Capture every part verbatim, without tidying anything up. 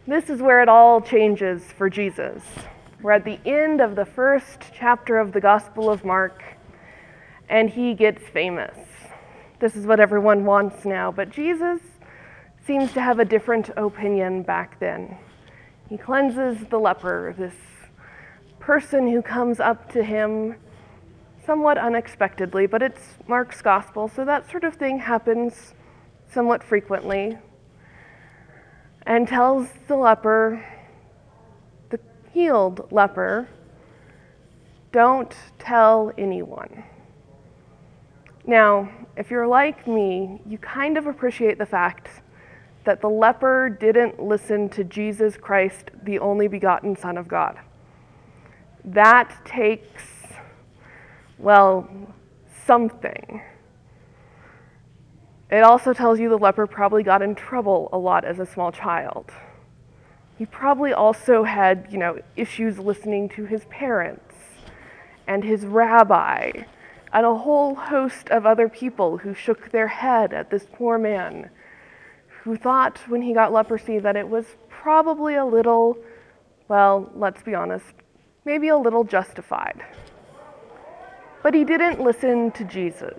This is where it all changes for Jesus. We're at the end of the first chapter of the Gospel of Mark, and he gets famous. This is what everyone wants now, but Jesus seems to have a different opinion back then. He cleanses the leper, this person who comes up to him somewhat unexpectedly, but it's Mark's Gospel, so that sort of thing happens somewhat frequently, and tells the leper, the healed leper, don't tell anyone. Now, if you're like me, you kind of appreciate the fact that the leper didn't listen to Jesus Christ, the only begotten Son of God. That takes, well, something. It also tells you the leper probably got in trouble a lot as a small child. He probably also had, you know, issues listening to his parents and his rabbi and a whole host of other people who shook their head at this poor man who thought when he got leprosy that it was probably a little, well, let's be honest, maybe a little justified. But he didn't listen to Jesus.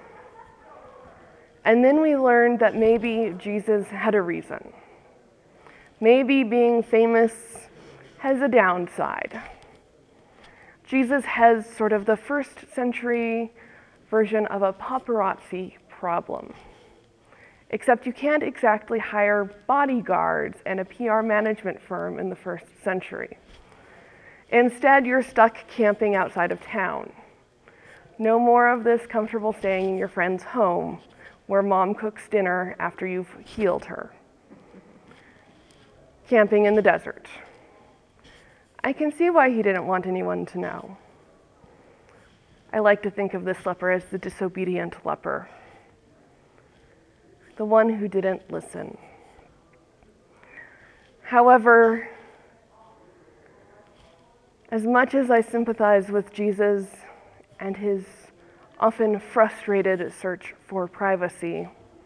And then we learned that maybe Jesus had a reason. Maybe being famous has a downside. Jesus has sort of the first century version of a paparazzi problem. Except you can't exactly hire bodyguards and a P R management firm in the first century. Instead, you're stuck camping outside of town. No more of this comfortable staying in your friend's home where mom cooks dinner after you've healed her. Camping in the desert. I can see why he didn't want anyone to know. I like to think of this leper as the disobedient leper, the one who didn't listen. However, as much as I sympathize with Jesus and his often frustrated search for privacy,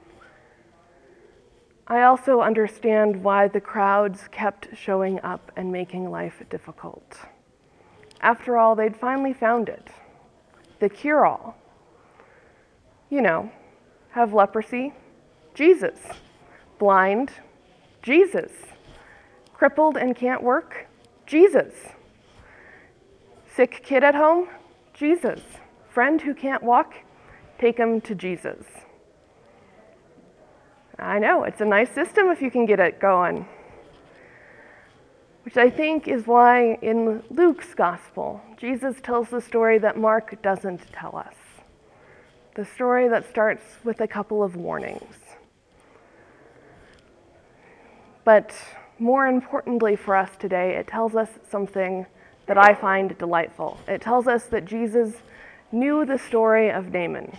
I also understand why the crowds kept showing up and making life difficult. After all, they'd finally found it. The cure-all. You know, have leprosy? Jesus. Blind? Jesus. Crippled and can't work? Jesus. Sick kid at home? Jesus. Friend who can't walk? Take him to Jesus. I know, it's a nice system if you can get it going. Which I think is why in Luke's gospel, Jesus tells the story that Mark doesn't tell us. The story that starts with a couple of warnings. But more importantly for us today, it tells us something that I find delightful. It tells us that Jesus knew the story of Naaman,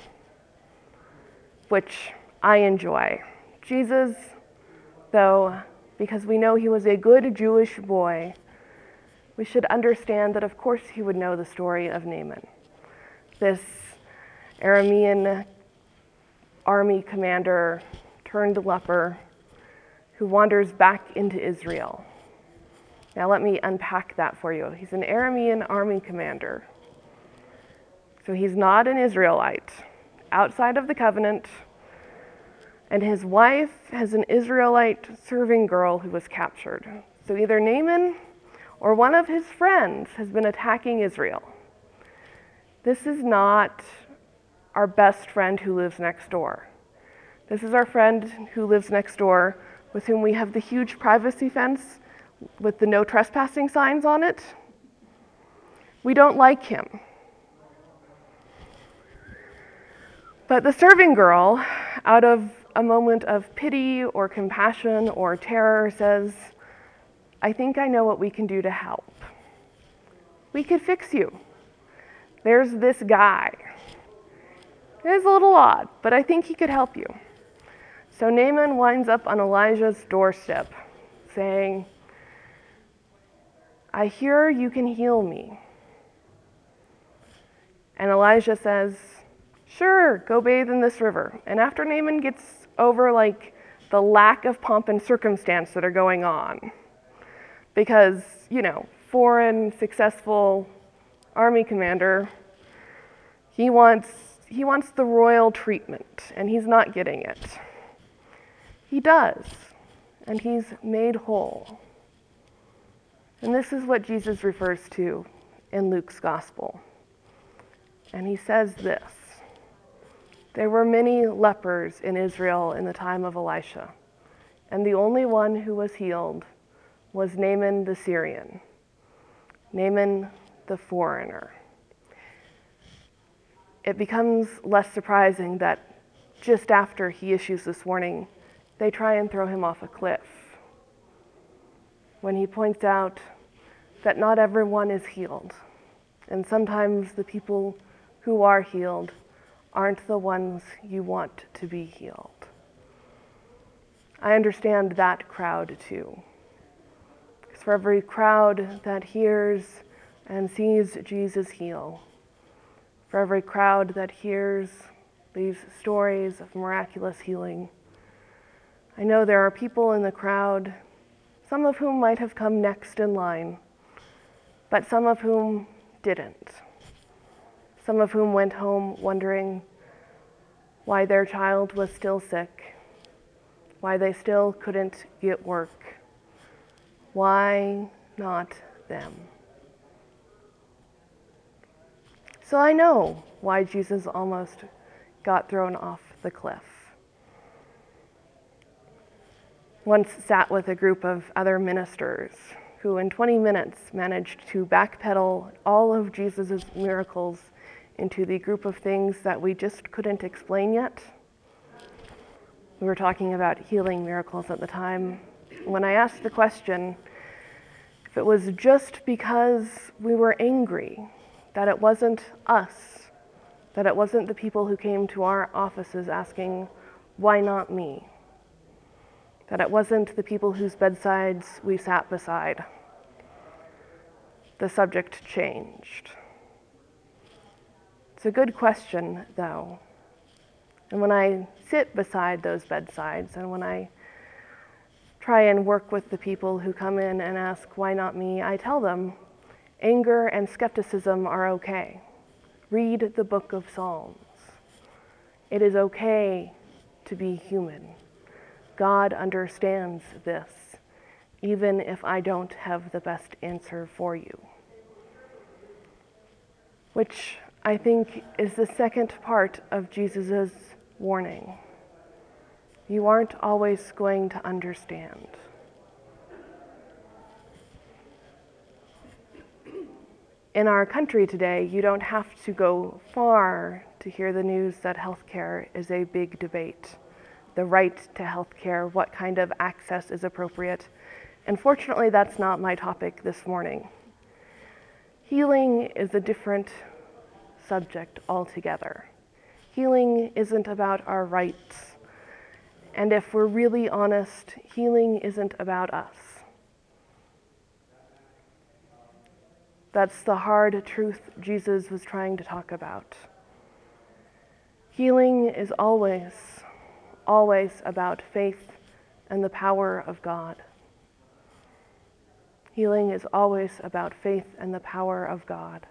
which I enjoy. Jesus, though, because we know he was a good Jewish boy, we should understand that of course he would know the story of Naaman, this Aramean army commander turned leper who wanders back into Israel. Now let me unpack that for you. He's an Aramean army commander. So he's not an Israelite, outside of the covenant, and his wife has an Israelite serving girl who was captured. So either Naaman or one of his friends has been attacking Israel. This is not our best friend who lives next door. This is our friend who lives next door with whom we have the huge privacy fence with the no trespassing signs on it. We don't like him. But the serving girl, out of a moment of pity or compassion or terror, says, I think I know what we can do to help. We could fix you. There's this guy. It is a little odd, but I think he could help you. So Naaman winds up on Elijah's doorstep, saying, I hear you can heal me. And Elijah says, sure, go bathe in this river. And after Naaman gets over like the lack of pomp and circumstance that are going on, because, you know, foreign, successful army commander, he wants, he wants the royal treatment, and he's not getting it. He does, and he's made whole. And this is what Jesus refers to in Luke's gospel. And he says this: there were many lepers in Israel in the time of Elisha, and the only one who was healed was Naaman the Syrian, Naaman the foreigner. It becomes less surprising that just after he issues this warning, they try and throw him off a cliff, when he points out that not everyone is healed, and sometimes the people who are healed aren't the ones you want to be healed. I understand that crowd too. Because for every crowd that hears and sees Jesus heal, for every crowd that hears these stories of miraculous healing, I know there are people in the crowd, some of whom might have come next in line, but some of whom didn't. Some of whom went home wondering why their child was still sick, why they still couldn't get work. Why not them? So I know why Jesus almost got thrown off the cliff. Once sat with a group of other ministers who in twenty minutes managed to backpedal all of Jesus' miracles into the group of things that we just couldn't explain yet. We were talking about healing miracles at the time. When I asked the question if it was just because we were angry, that it wasn't us, that it wasn't the people who came to our offices asking, why not me? That it wasn't the people whose bedsides we sat beside. The subject changed. It's a good question, though. And when I sit beside those bedsides, and when I try and work with the people who come in and ask, why not me, I tell them, anger and skepticism are okay. Read the book of Psalms. It is okay to be human. God understands this, even if I don't have the best answer for you. Which I think is the second part of Jesus' warning. You aren't always going to understand. In our country today, you don't have to go far to hear the news that healthcare is a big debate. The right to healthcare, what kind of access is appropriate. And fortunately, that's not my topic this morning. Healing is a different subject altogether. Healing isn't about our rights. And if we're really honest, healing isn't about us. That's the hard truth Jesus was trying to talk about. Healing is always, always about faith and the power of God. Healing is always about faith and the power of God.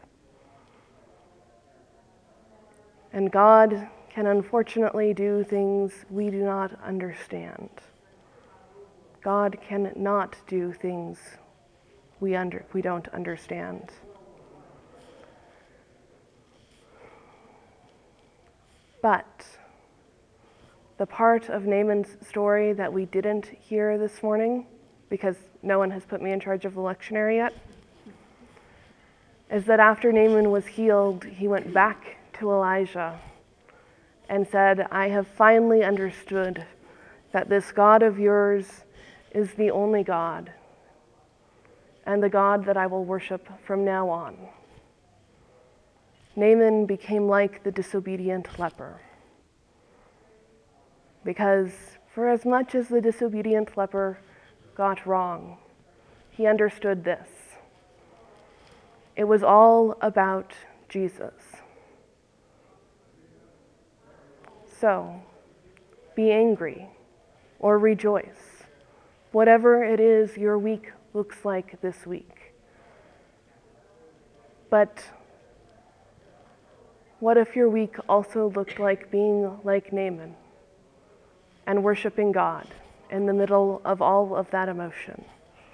And God can unfortunately do things we do not understand. God cannot do things we under we don't understand. But the part of Naaman's story that we didn't hear this morning, because no one has put me in charge of the lectionary yet, is that after Naaman was healed, he went back to Elijah and said, I have finally understood that this God of yours is the only God, and the God that I will worship from now on. Naaman became like the disobedient leper. Because for as much as the disobedient leper got wrong, he understood this. It was all about Jesus. So, be angry or rejoice whatever it is your week looks like this week. But what if your week also looked like being like Naaman and worshiping God in the middle of all of that emotion?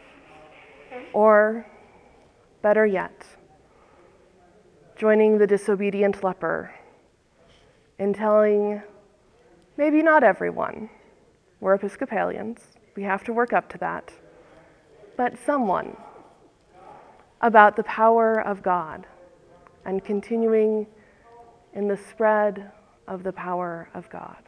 Or, better yet, joining the disobedient leper in telling maybe not everyone, we're Episcopalians, we have to work up to that, but someone about the power of God and continuing in the spread of the power of God.